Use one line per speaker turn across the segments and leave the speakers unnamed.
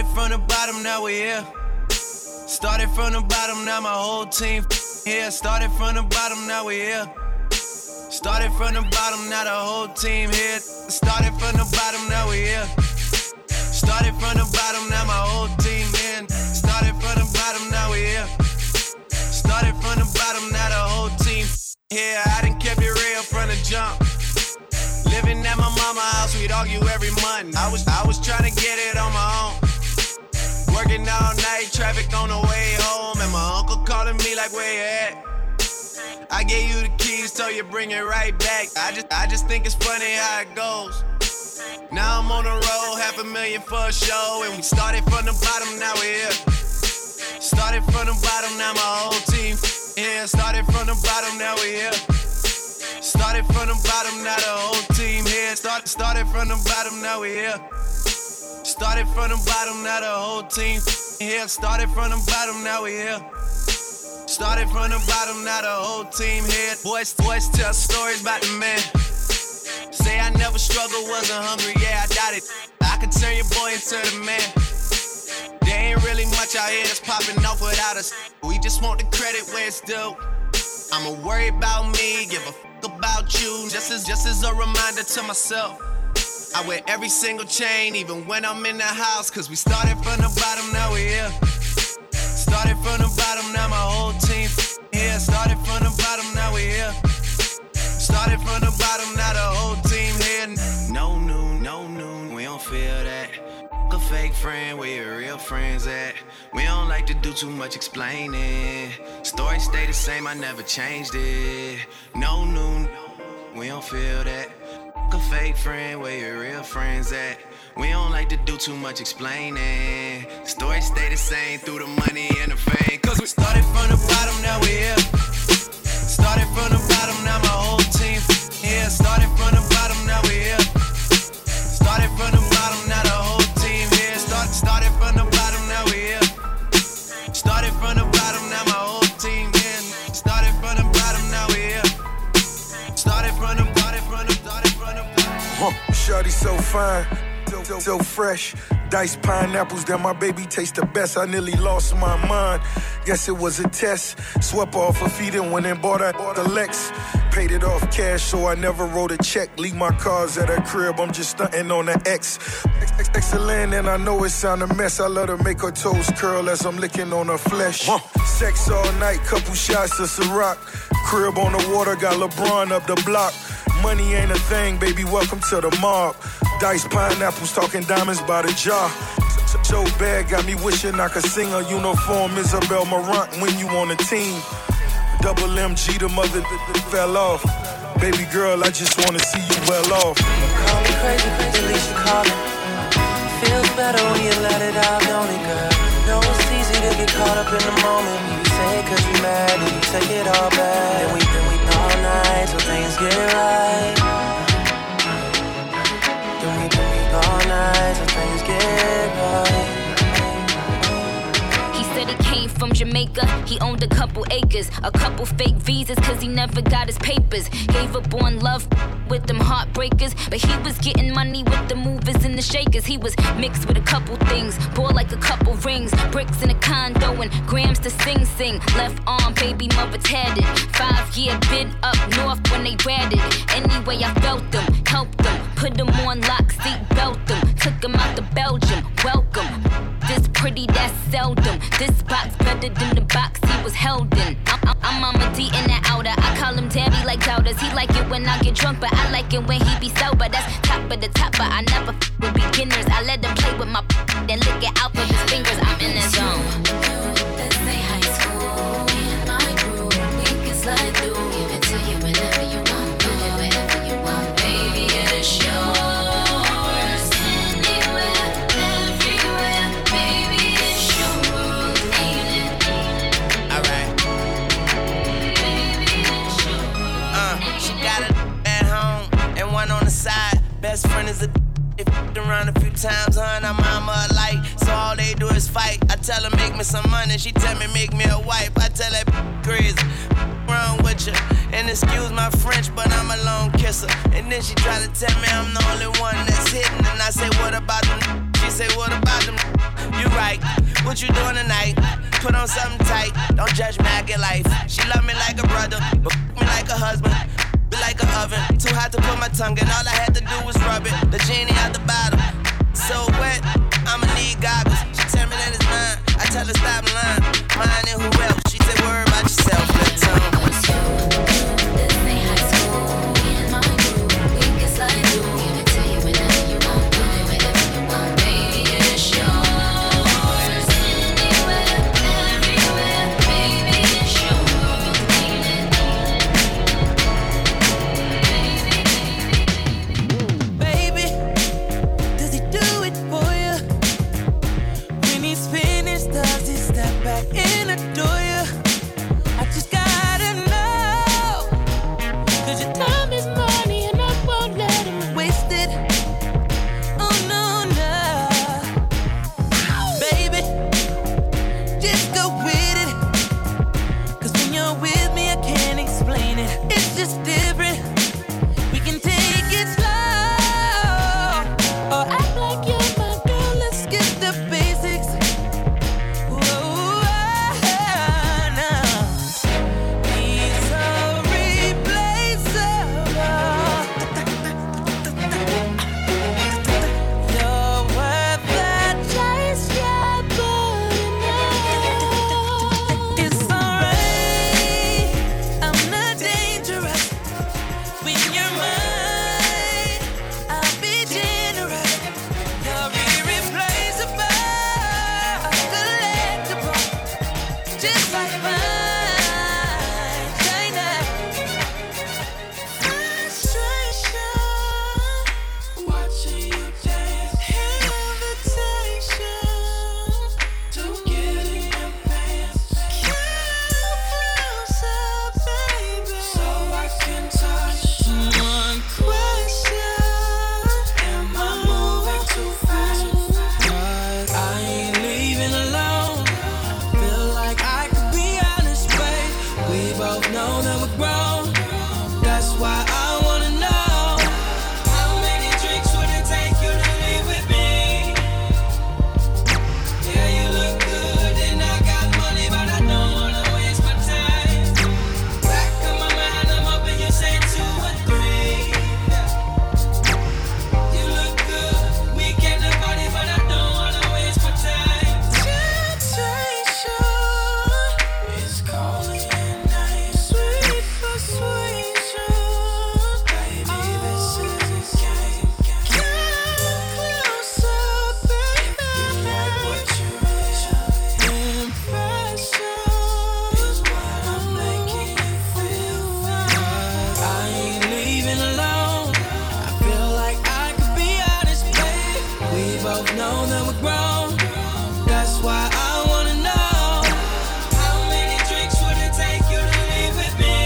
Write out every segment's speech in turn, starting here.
Started from the bottom, now we here. Started from the bottom, now my whole team here. Started from the bottom, now we here. Started from the bottom, now the whole team here. Started from the bottom, now we here. Started from the bottom, now my whole team in. Started from the bottom, now we here. Started from the bottom, now the whole team here. I done kept it real from the jump. Living at my mama's house, we'd argue every month. I was trying to get it on my own. Working all night, traffic on the way home, and my uncle calling me like, where you at? I gave you the keys, so you bring it right back. I just think it's funny how it goes. Now I'm on the road, $500,000 for a show, and we started from the bottom, now we're here. Started from the bottom, now my whole team here. Started from the bottom, now we here. Started from the bottom, now the whole team here. Started from the bottom, now we here. Started from the bottom, now the whole team here. Started from the bottom, now we here. Started from the bottom, now the whole team here. Boys tell stories about the man. Say I never struggled, wasn't hungry, yeah, I doubt it. I could turn your boy into the man. There ain't really much out here that's popping off without us. We just want the credit where it's due. I'ma worry about me, give a fuck about you. Just as a reminder to myself. I wear every single chain, even when I'm in the house. Cause we started from the bottom, now we here. Started from the bottom, now my whole team here. Started from the bottom, now we here. Started from the bottom, now the whole team here. No noon, we don't feel that. A fake friend, where your real friends at? We don't like to do too much explaining. Story stay the same, I never changed it. No noon, we don't feel that. A fake friend, where your real friends at? We don't like to do too much explaining. Story stay the same through the money and the fame. Cause we started from the bottom, now we here. Started from the bottom, now my whole team here. Started from the bottom, now we here. Started from the bottom, now the whole team here. Started from the bottom, now we here. Started from the bottom, now my whole team here. Started from the bottom, now we here. Started from the bottom,
Shawty so fine, so fresh. Diced pineapples that my baby taste the best. I nearly lost my mind. Guess it was a test. Swept off her feet and went and bought the Lex. Paid it off cash, so I never wrote a check. Leave my cars at her crib, I'm just stunting on the X. Excellent, and I know it sound a mess. I let her make her toes curl as I'm licking on her flesh. Sex all night, couple shots of Ciroc. Crib on the water, got LeBron up the block. Money ain't a thing, baby, welcome to the mob. Diced pineapples, talking diamonds by the jar. So bad, got me wishing I could sing a uniform Isabel Marant when you on a team. Double MG, the mother fell off. Baby girl, I just wanna see you well off.
Call me crazy, at least you call it. Feels better when you let it out, don't it, girl? Know it's easy to get caught up in the moment. You say it cause you mad, and you take it all back. Then we all night till things get right. Then we all night till things get right.
He said he came from Jamaica, he owned a couple acres, a couple fake visas cause he never got his papers. Gave up on love with them heartbreakers, but he was getting money with the movers and the shakers. He was mixed with a couple things, bought like a couple rings, bricks in a condo and grams to sing. Left arm, baby mother tatted, 5-year bid up north when they ratted. Anyway, I felt them, helped them, put them on lock, seat belt them, took them out to Belgium, welcome. This pretty, that's seldom. This box better than the box he was held in. I'm Mama D in the outer. I call him Daddy like doubters. He like it when I get drunk, but I like it when he be sober. That's top of the top, but I never with beginners. I let him play with my then lick it out with his fingers. I'm in the zone.
Let's say high school. Me and my crew, we can slide through. Give it to you whenever you want. Do it whenever you want, baby. It's yours. Anywhere, everywhere, baby. It's your world, ain't it?
Alright.
Baby, it's your world.
She got it at home and one on the side. Best friend is a if around a few times, her and her mama alike. So all they do is fight. I tell her make me some money, she tell me make me a wife. I tell her crazy, wrong with you. And excuse my French, but I'm a lone kisser. And then she try to tell me I'm the only one that's hitting. And I say what about them? She say what about them? You right, what you doing tonight? Put on something tight, don't judge me, I get life. She love me like a brother, but me like a husband. Be like an oven, too hot to put my tongue in. All I had to do was rub it, the genie out the bottle. So wet, I'ma need goggles. She tell me that it's mine, I tell her stop lying. Mine and who else? She said worry about yourself, little tongue.
This ain't high school, me and my crew. We can slide through, give it to you whenever you want. Do it whenever you want, baby, it's yours. Anywhere, everywhere, baby, it's yours.
Baby, does he do it for you? When he's finished, does he step back and adore you? I just gotta know, 'cause your time is money and I won't let him waste it. Oh no, no. Baby, just go with it, 'cause when you're with me I can't explain it. It's just different. We can take it slow, or act like you're my girl. Let's skip the basics. Whoa, now he's so replaceable. You're worth the chase, yeah, but enough. It's alright, I'm not dangerous. When you're mine, I'll be generous. You're irreplaceable, collectible, just like mine. China, frustration, watching you dance, invitation to get in your pants. Come closer, baby, so I can touch. One question, am I moving too fast? I ain't leaving alone. Feel like I could be honest, babe. We both know that we're grown. That's why I wanna know, how many drinks would it take you to leave with me? Yeah, you look good and I got money, but I don't wanna waste my time. Back of my mind, I'm hoping you say 2 or 3. You look good, we came to party, but I don't wanna waste my time. Temptation is calling at night. Sweet persuasion, baby, this is a game. Come closer, baby. You like what you impression is what I'm making you feel. I ain't leaving alone. I feel like I could be honest, babe. We both know that we're grown. That's why I wanna know, how many drinks would it take you to leave with me?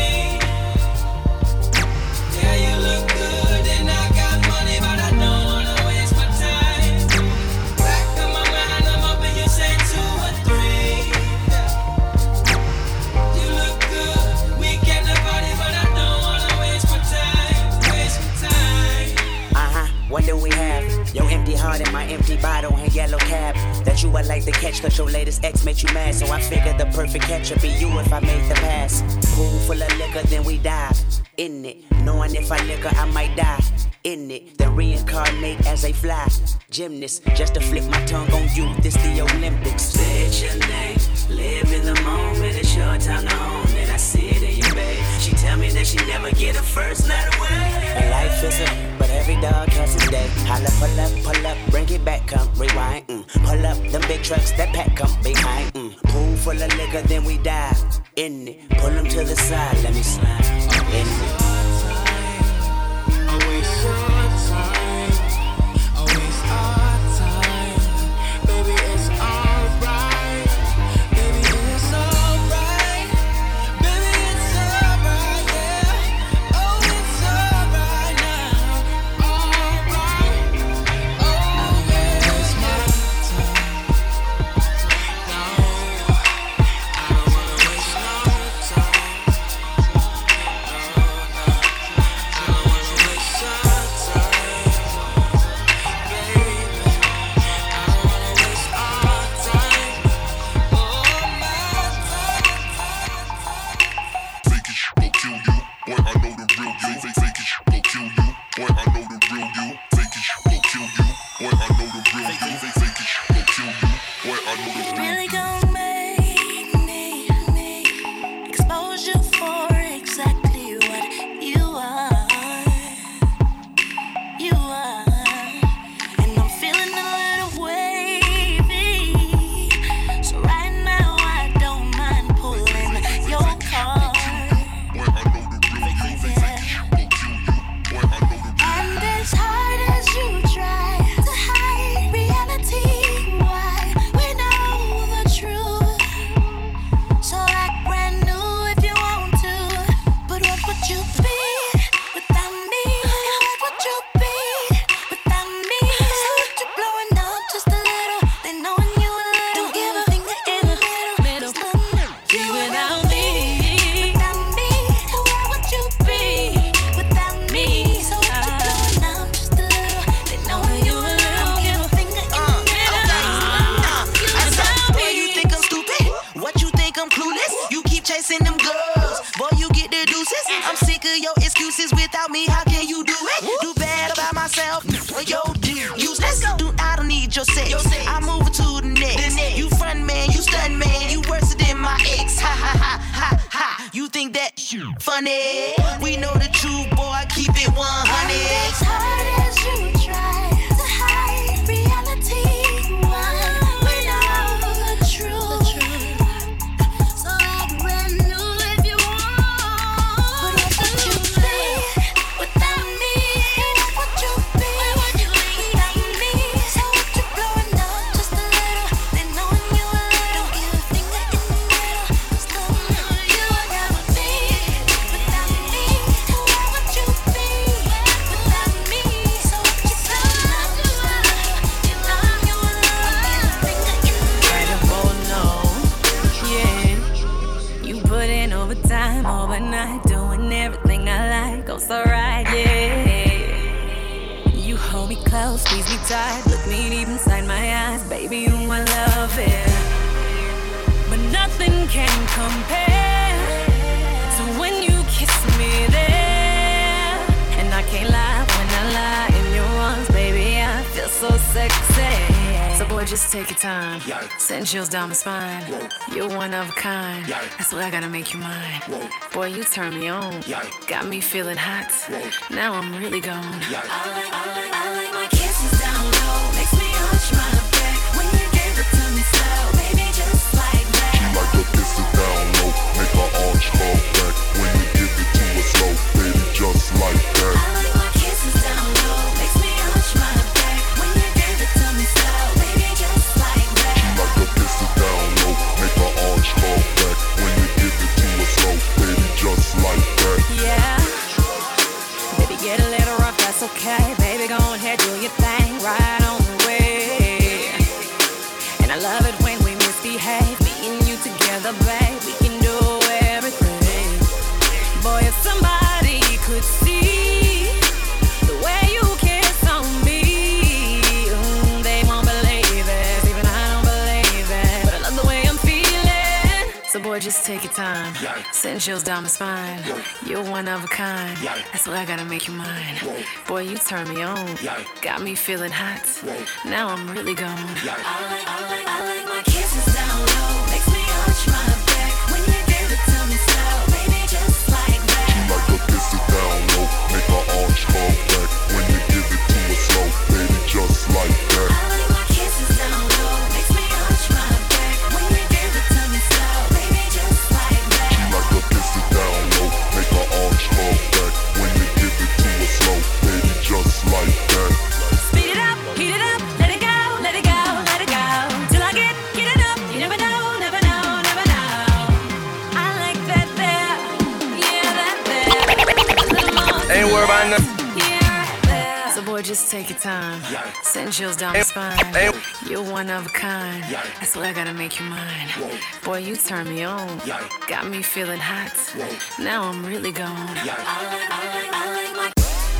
Yeah, you look good and I got money, but I don't wanna waste my time. Back of my mind, I'm hoping you say 2 or 3. You look good, we came to party, but I don't wanna waste my time. Waste my time.
What do we have? Your empty heart and my empty bottle and yellow cab that you would like to catch, 'cause your latest ex made you mad. So I figured the perfect catch would be you if I made the pass. Pool full of liquor, then we dive in it, knowing if I liquor I might die in it, then reincarnate as a fly gymnast, just to flip my tongue on you. This the Olympics. Say your name, live in the moment. It's your time to own it. I see it in you, babe. She tell me that she never get a first night away. And life isn't, but every dog has his day. Holla, pull up, bring it back, come rewind. Pull up them big trucks that pack come behind. Pool full of liquor, then we dive in it. Pull them to the side, let me slide in it.
excuses without me. How can you do it? Do bad about myself. Yo, useless. I don't need your sex. I move it to the next. You front man, you stunt man. You worse than my ex. Ha ha ha ha ha. You think that funny? We know the truth, boy. Keep it 100.
As hard as you try to hide reality, we know the truth. So act brand new if you want. But what would you be without me? What would you be without me? So what you blowing up just a little? They knowing you a little. Give a finger in the middle. Still know you would never be without me. Where would you be without me? So what you blowing up just a little? They knowing you a little. Give a finger in the middle.
Incredible, no. Yeah. You put in overtime overnight, doing everything I like. Oh, so right, yeah. You hold me close, squeeze me tight, look me deep inside my eyes. Baby, you my love, yeah. But nothing can compare. So when you kiss me there, and I can't lie when I lie in your arms, baby, I feel so sexy. So boy, just take your time. Send chills down my spine. You're one of a kind. That's why I gotta make you mine. Boy, you turn me on. Got me feeling hot. Now I'm really gone.
I like my kisses down low. Makes me hunch my back when you give it to me slow, baby, just like that.
She like her kisses down low, make her arms fall back. When you give it to her slow, baby, just like that.
I like my kisses down low. Makes me hunch my back when you give it to me slow, baby, just like that.
She like her kisses down low, make her arms fall back. When you give it to her slow, baby, just like that.
Yeah. Baby, get a little rough, that's okay. Baby, go ahead, do your thing, right on the way. And I love it when we misbehave. Me and you together, babe, we can do everything. Boy, if somebody could see the way you kiss on me, they won't believe it. Even I don't believe it. But I love the way I'm feeling. So boy, just take your time. Send chills down my spine. You're one of a kind. That's why I gotta make you mine. Boy, you turn me on. Got me feeling hot. Now I'm really gone.
I like my kisses down low. Makes me hunch my back when you give it to me slow, baby, just like
She
that.
like her kisses down low, make her arms fall back. When you give it to her slow, baby, just like that.
I like my kisses down low. Makes me hunch my back when you give it to me slow, baby, just like that.
She like her kisses down low, make her arms fall back. When you give it to her slow, baby, just like that.
Speed it up, heat it up, let it go, let it go, let it go. Till I get it up, you never know, never know, never know. I like that there, yeah, that there. A little more.
Ain't worried about nothing.
Yeah, right there. So boy, just take your time. Send chills down my spine. You're one of a kind. That's why I gotta make you mine. Boy, you turn me on. Got me feeling hot. Now I'm really gone.
I like my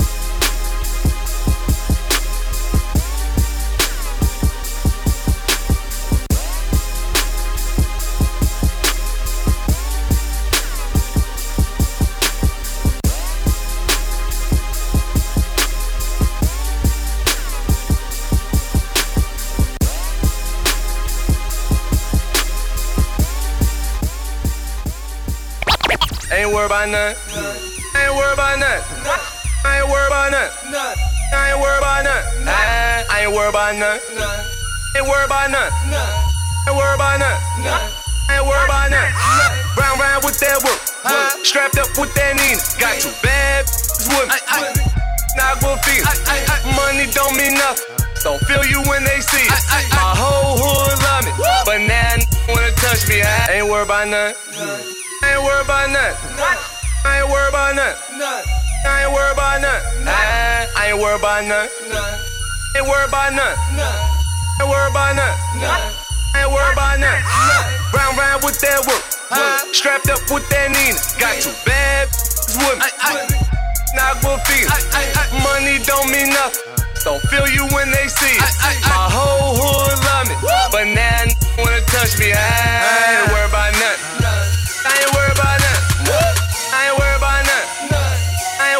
Ain't worried about nothing. Ain't worried about nothing. I ain't worried about nothing. I ain't worried about nothing. I ain't worried about nothing. Ain't worried about nothing. Ain't worried about nothing. Ain't worried about nothing. Round with that work. Strapped up with that Nina. Got two bad with me. Not good feel. Money don't mean nothing. Don't feel you when they see it. My whole hood love me, but now wanna touch me. I ain't worried about nothing. I ain't worried about nothing. I ain't worried about nothing. I ain't worried about nothing. I ain't worried about nothing. Ain't worried about nothing. Ain't worried about nothing. Ain't worried about nothing. Round with that work. Strapped up with that Nina. Got two bad with me. Not good feel. Money don't mean nothing. Don't feel you when they see it. My whole hood love me, but now wanna touch me. I ain't worried about nothing. I ain't worried about nothing. I ain't worried about nothing. I ain't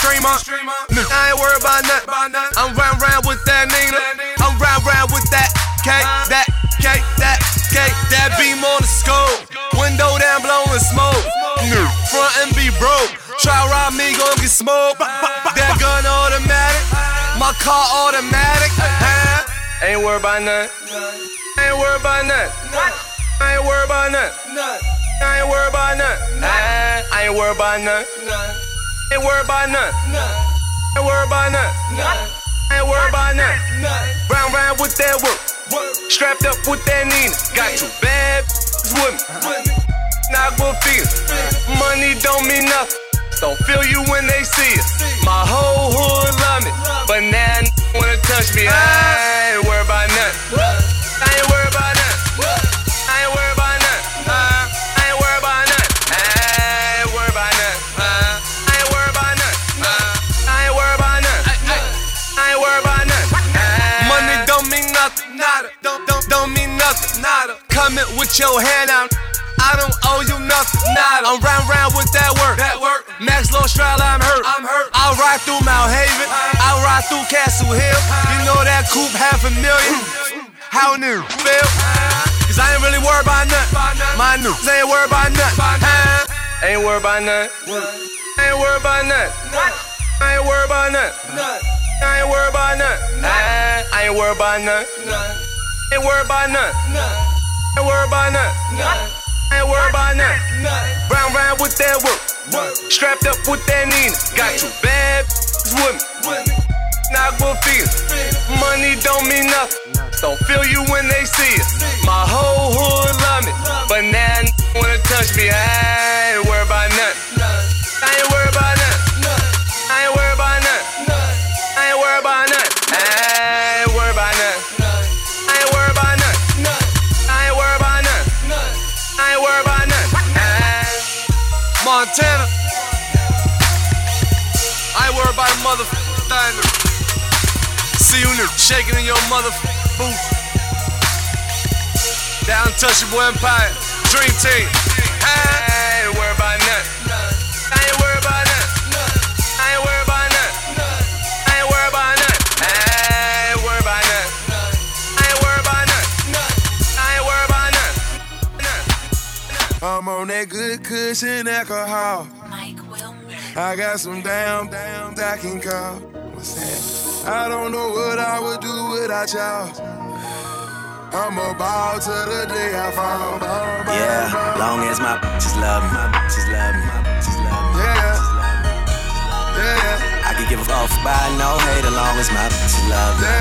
streamer. I ain't worried about nothing. I'm round with that Nina. I'm round with that K, that beam on the scope. Window down, blowing smoke. Front and be broke. Try rob me, gon' get smoked. That gun automatic, my car automatic. Ain't worried about nothing. Ain't worried about nothing. I ain't worried about nothing. I ain't worried about nothing. I ain't worried about nothing. Ain't worried about nothing. Ain't worried about nothing. Ain't worried about nothing. Round with that work. Strapped up with that Nina. Got two bad with me. Not good feel. Money don't mean nothing. Don't feel you when they see it. My whole hood love me, but now wanna touch me. I ain't worried about nothing. I ain't worried about nothing. I ain't worried about nothing. I ain't worried about nothing. I ain't worried about nothing. I ain't worried about nothing. I ain't worried about nothing. I ain't worried about nothing. Money don't mean nothing. Nada. Don't mean nothing. Nada. Coming with your hand out. I don't owe you nothing. Nada. I'm round with that work. Max Low Stroud, I'm hurt. I'll ride through Mount Haven. I'll ride through Castle Hill. You know that coupe $500,000. How new feel? Cause I ain't really worried about nothing. My news ain't worried about nothing. Ain't worried about nothing. Ain't worried about nothing. I ain't worried about nothing. I ain't worried about nothing. I ain't worried about nothing. Ain't worried about nothing. Ain't worried about nothing. Ain't worried about nothing. Round with that work. Strapped up with that Nina. Got two bad with me. Not good feel. Money don't mean nothing. Don't feel you when they see it. My whole hood love me, but now wanna touch me. I ain't worried about nothing. I ain't worried about nothing. I ain't worried about nothing. I ain't worried about nothing. I ain't worried about nothing. I ain't worried about nothing. I ain't worried about nothing. I ain't worried about nothing. Montana. I ain't worried about a motherfucking thing. See you shaking in your motherfucking booth. That untouchable empire, dream team. I ain't worried about nothing. I ain't worried about nothing. I ain't worried about nothing. I ain't worried about nothing. I ain't worried about nothing. I ain't worried about nothing. I ain't worried about nothing.
I'm on that good cushion alcohol.
Mike Wilmer.
I got some damn I can call. What's that? I don't know what I would do without y'all. I'm about to the day I fall.
Yeah, long as my bitches love me, my bitches love me, my bitches love me.
Yeah.
I can give a fuck by no hate as long as my bitches love me.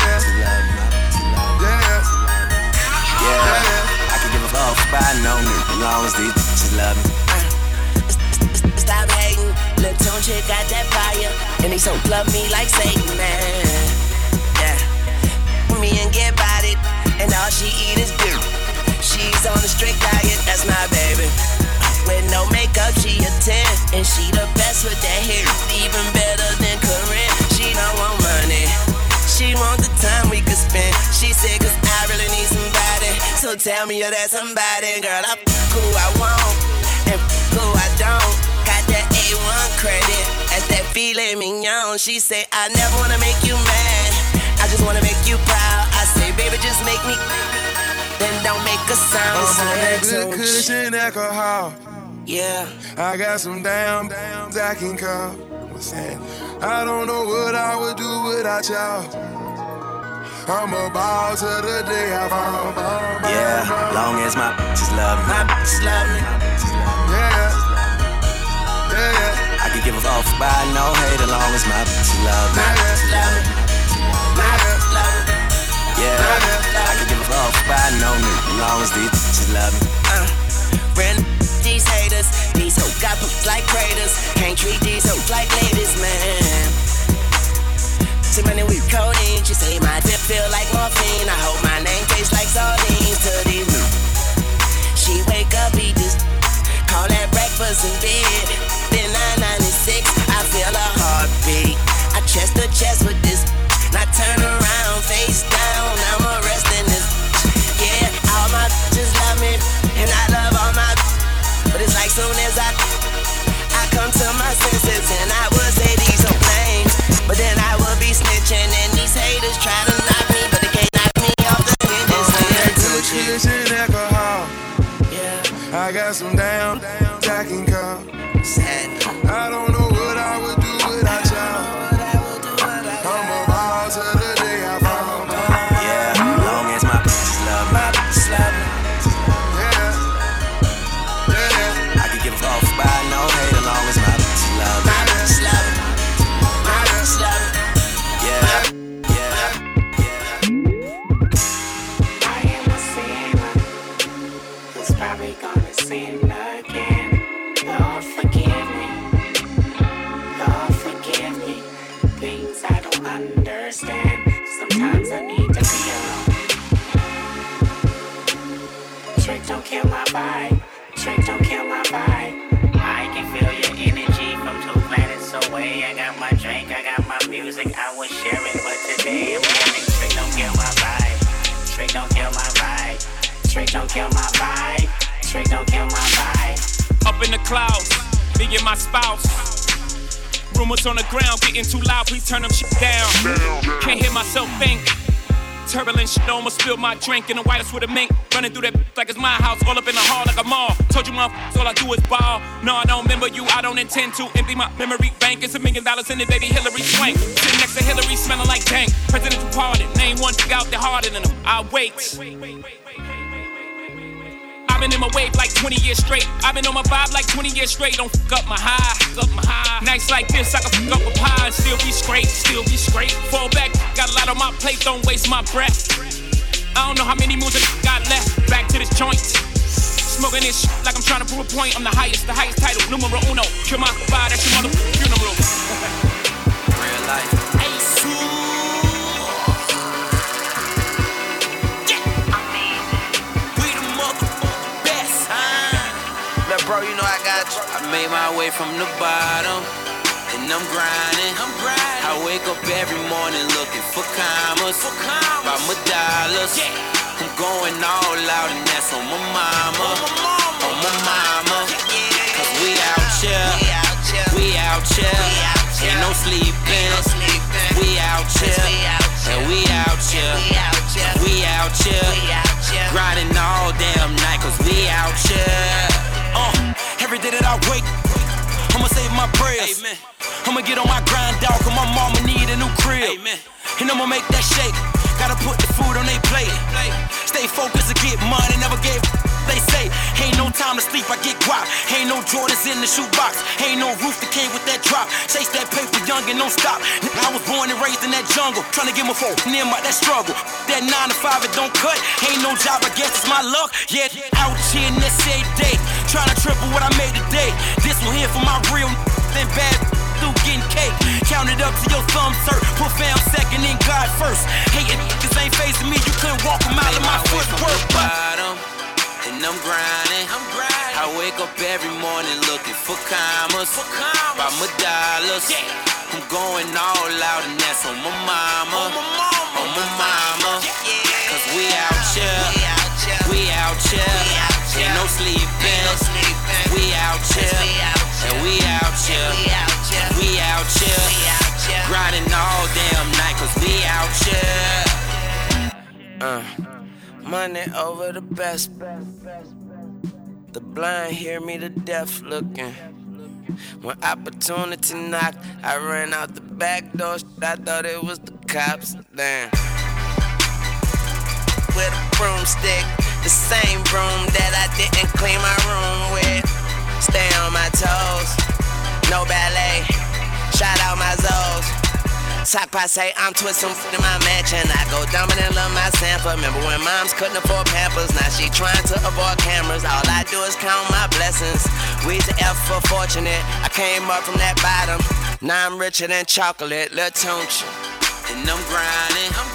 Yeah, I can give a fuck by no nigga as long as these bitches love me.
Stop hating, Lil' Tune chick got that fire, and they so love me like Satan, man. Yeah, me and get bodied, and all she eat is beer. She's on a strict diet, that's my baby. With no makeup, she a 10, and she the best with that hair, even better than Corinne. She don't want money, she want the time we could spend. She said, 'cause I really need somebody, so tell me you're that somebody. Girl, I who I want, and who I don't. Got that A1 credit, that's that filet mignon. She say, I never wanna make you mad, I just wanna make you proud. I say, baby, just make me, then don't make a sound.
I'm on that good cushion alcohol.
Yeah.
I got some damn I can call. What's that? I don't know what I would do without y'all. I'm about to the day I fall.
Yeah, long as my bitches love me, my bitches love me.
Yeah.
I can give a fuck by no hate as long as my bitches love me. Yeah, I can give a fuck by no nigga as long as these bitches love me.
Brand these haters, these hoes got boots like craters. Can't treat these hoes like ladies, man. Too many with codeine, she say my dip feel like morphine. I hope my name tastes like sardines to these new. She wake up, eat this, call that breakfast in bed. Then 996, I feel a heartbeat. I chest to chest with this.
got some damn jacking cup. I don't know what I would do without y'all. I'm a ball to the day I fall.
Yeah, long as my bitches love me, my bitches love me. I can give off by no hate as long as my bitches love me. My bitches love me. My bitches love me.
I am a sinner who's probably gonna sin again. Lord forgive me. Lord forgive me. Things I don't understand. Sometimes I need to be alone. Trick don't kill my vibe. Trick don't kill my vibe. I can feel your energy from 2 planets away. I got my drink, I got my music, I was sharing, but today I'm hearing trick don't kill my vibe. Trick don't kill my vibe. Trick don't kill my vibe. Trick don't kill my vibe.
Up in the clouds, me and my spouse. Rumors on the ground getting too loud, please turn them shit down. Can't hear myself think. Turbulent shit, almost spilled my drink in the White House with a mink. Running through that like it's my house, all up in the hall like a mall. Told you motherfuckers, all I do is ball. No, I don't remember you, I don't intend to empty my memory bank. It's $1 million in it, baby Hillary Swank. Sitting next to Hillary, smelling like dank. Presidential pardon, name one out there harder than him. I wait. I've been in my wave like 20 years straight. I've been on my vibe like 20 years straight. Don't fuck up my high, fuck up my high. Nights like this, I can fuck up a pie and still be straight, still be straight. Fall back, got a lot on my plate, don't waste my breath. I don't know how many moves I got left. Back to this joint, smoking this shit like I'm trying to prove a point. I'm the highest title, numero uno. Kill my vibe, that's your mother funeral.
Real life. Bro, you know I got you. I made my way from the bottom, and I'm grinding. I wake up every morning looking for commas, by my dollars. I'm going all out, and that's on my mama, on my mama. Cause we out here, we out here, ain't no sleeping. We out here, and we out here, we out here, grinding all damn night. Cause we out here. Every day that I wake, I'ma say my prayers. Amen. I'ma get on my grind, dog, cause my mama need a new crib. Amen. And I'ma make that shake. Gotta put the food on they plate. Stay focused to get money, never gave. They say, ain't no time to sleep, I get guap. Ain't no Jordans in the shoebox. Ain't no roof that came with that drop. Chase that paper young and don't stop. I was born and raised in that jungle, trying to get my phone, near my that struggle. That 9 to 5, it don't cut. Ain't no job, I guess it's my luck. Yeah, out here in this every day, trying to triple what I made today. This one here for my real then bad through getting cake. Count it up to your thumb, sir. Put fam second and God first. Hating niggas ain't facing me, you couldn't walk a mile in my footwork. And I'm grinding. I wake up every morning looking for commas, by my dollars. I'm going all out, and that's on my mama, on my mama. Cause we out here, we out here, ain't no sleeping. We out here, and we out here, we out here, grinding all damn night. Cause we out here. Money over the best. The blind hear me, the deaf looking. When opportunity knocked, I ran out the back door. I thought it was the cops. Damn. With a broomstick, the same broom that I didn't clean my room with. Stay on my toes, no ballet. Shout out my Zoes. Talk passe, I'm twisting in my mansion. I go dumbing and love my Sanford. Remember when moms couldn't afford Pampers? Now she trying to avoid cameras. All I do is count my blessings. We's the F for fortunate. I came up from that bottom. Now I'm richer than chocolate, Lil Tunch. And I'm grinding.